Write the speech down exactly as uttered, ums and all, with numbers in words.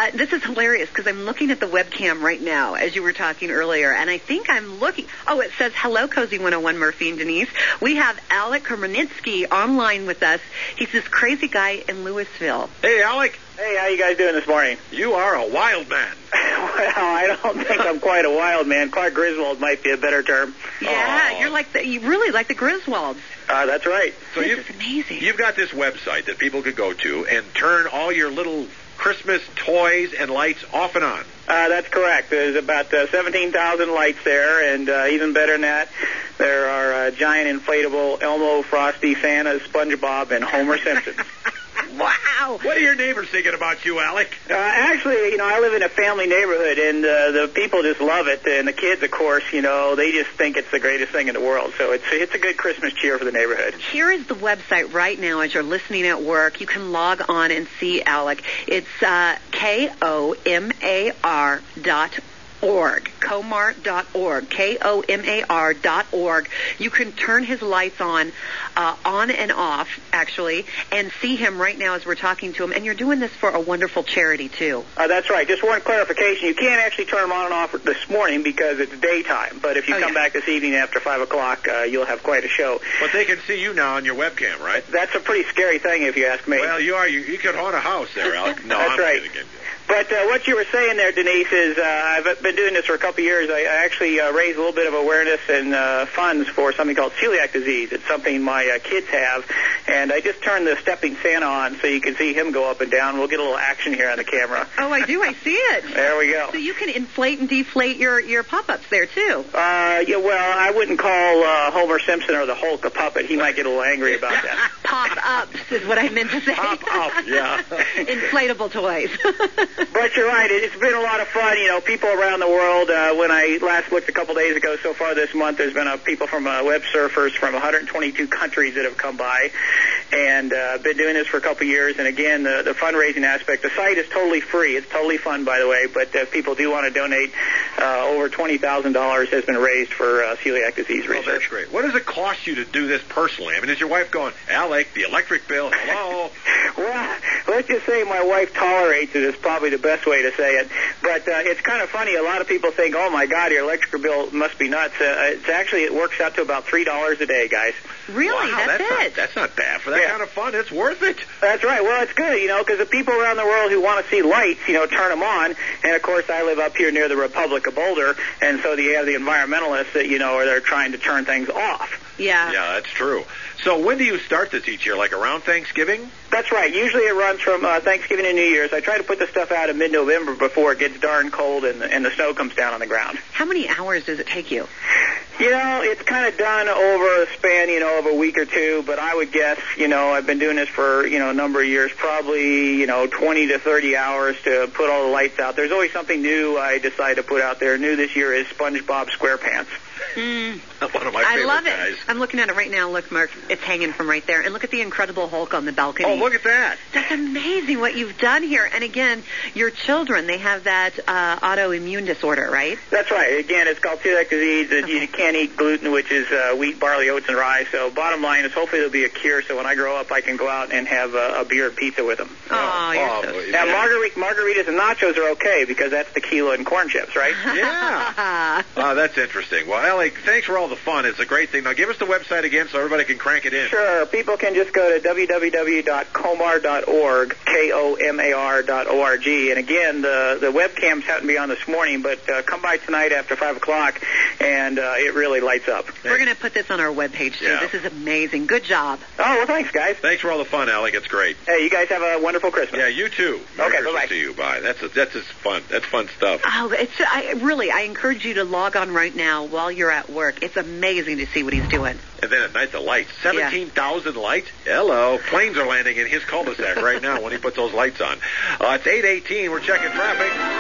Uh, this is hilarious because I'm looking at the webcam right now as you were talking earlier, and I think I'm looking. Oh, it says, hello, Cozy one oh one, Murphy and Denise. We have Alec Kermanitsky online with us. He's this crazy guy in Louisville. Hey, Alec. Hey, how you guys doing this morning? You are a wild man. Well, I don't think I'm quite a wild man. Clark Griswold might be a better term. Yeah, Oh. you're like the, you really like the Griswolds. Uh, that's right. So this you've, is amazing. You've got this website that people could go to and turn all your little Christmas toys and lights off and on. Uh, that's correct. There's about uh, seventeen thousand lights there, and uh, even better than that, there are uh, giant inflatable Elmo, Frosty, Santa, SpongeBob, and Homer Simpson. Wow. What are your neighbors thinking about you, Alec? Uh, actually, you know, I live in a family neighborhood, and uh, the people just love it. And the kids, of course, you know, they just think it's the greatest thing in the world. So it's it's a good Christmas cheer for the neighborhood. Here is the website right now as you're listening at work. You can log on and see Alec. It's uh, K O M A R dot org. Comar dot org. K O M A R dot org. You can turn his lights on, uh, on and off, actually, and see him right now as we're talking to him. And you're doing this for a wonderful charity, too. Uh, that's right. Just one clarification. You can't actually turn them on and off this morning because it's daytime. But if you oh, come yeah. back this evening after five o'clock, uh, you'll have quite a show. But they can see you now on your webcam, right? That's a pretty scary thing if you ask me. Well, you are. You, you could haunt a house there, Alec. No, That's I'm right. kidding. But uh, what you were saying there, Denise, is uh, I've been doing this for a couple of years. I, I actually uh, raise a little bit of awareness and uh, funds for something called celiac disease. It's something my uh, kids have, and I just turned the stepping Santa on so you can see him go up and down. We'll get a little action here on the camera. Oh, I do. I see it. There we go. So you can inflate and deflate your, your pop-ups there, too. Uh, yeah, well, I wouldn't call uh, Homer Simpson or the Hulk a puppet. He might get a little angry about that. Pop-ups is what I meant to say. Pop-up, yeah. Inflatable toys. But you're right. It's been a lot of fun. You know, people around the world. Uh, when I last looked a couple days ago, so far this month, there's been uh, people from uh, web surfers from one hundred twenty-two countries that have come by, and uh, been doing this for a couple years. And again, the, the fundraising aspect. The site is totally free. It's totally fun, by the way. But if people do want to donate, uh, over twenty thousand dollars has been raised for uh, celiac disease research. Oh, that's great. What does it cost you to do this personally? I mean, is your wife going, Alec, the electric bill, hello? Well, let's just say my wife tolerates it is probably the best way to say it. But uh, it's kind of funny. A lot of people think, oh, my God, your electric bill must be nuts. Uh, it's actually, it works out to about three dollars a day, guys. Really? Wow, that's, that's it? Not, that's not bad. For that Yeah. kind of fun, it's worth it. That's right. Well, it's good, you know, because the people around the world who want to see lights, you know, turn them on. And, of course, I live up here near the Republic of Boulder, and so you have the environmentalists that, you know, are there trying to turn things off. Yeah. Yeah, that's true. So when do you start this each year? Like around Thanksgiving? That's right. Usually it runs from uh, Thanksgiving to New Year's. I try to put the stuff out in mid-November before it gets darn cold and the, and the snow comes down on the ground. How many hours does it take you? You know, it's kind of done over a span, you know, of a week or two, but I would guess, you know, I've been doing this for, you know, a number of years, probably, you know, twenty to thirty hours to put all the lights out. There's always something new I decide to put out there. New this year is SpongeBob SquarePants. Mm. One of my I favorite love guys. it. I'm looking at it right now. Look, Mark, it's hanging from right there. And look at the Incredible Hulk on the balcony. Oh, look at that. That's amazing what you've done here. And again, your children, they have that uh, autoimmune disorder, right? That's right. Again, it's called celiac disease. Okay. You can't eat gluten, which is uh, wheat, barley, oats, and rye. So bottom line is hopefully there'll be a cure so when I grow up I can go out and have a, a beer and pizza with them. Oh, you're oh, so boy. sweet. Now, margarita, margaritas and nachos are okay because that's tequila and corn chips, right? Yeah. Oh, that's interesting. Well, Alec, thanks for all the fun. It's a great thing. Now, give us the website again so everybody can crank it in. Sure. People can just go to w w w dot comar dot org, K O M A R dot O R G. And again, the, the webcams happen to be on this morning, but uh, come by tonight after five o'clock, and uh, it really lights up. We're going to put this on our webpage, too. Yeah. This is amazing. Good job. Oh, well, thanks, guys. Thanks for all the fun, Alec. It's great. Hey, you guys have a wonderful Christmas. Yeah, you too. Merry Okay, Christmas bye-bye. to you. Bye. That's a, that's just fun. That's fun stuff. Oh, it's I really, I encourage you to log on right now while you're at work. It's amazing to see what he's doing. And then at night, the lights. seventeen thousand lights? Hello. Planes are landing in his cul-de-sac right now when he puts those lights on. Uh, it's eight eighteen. We're checking traffic.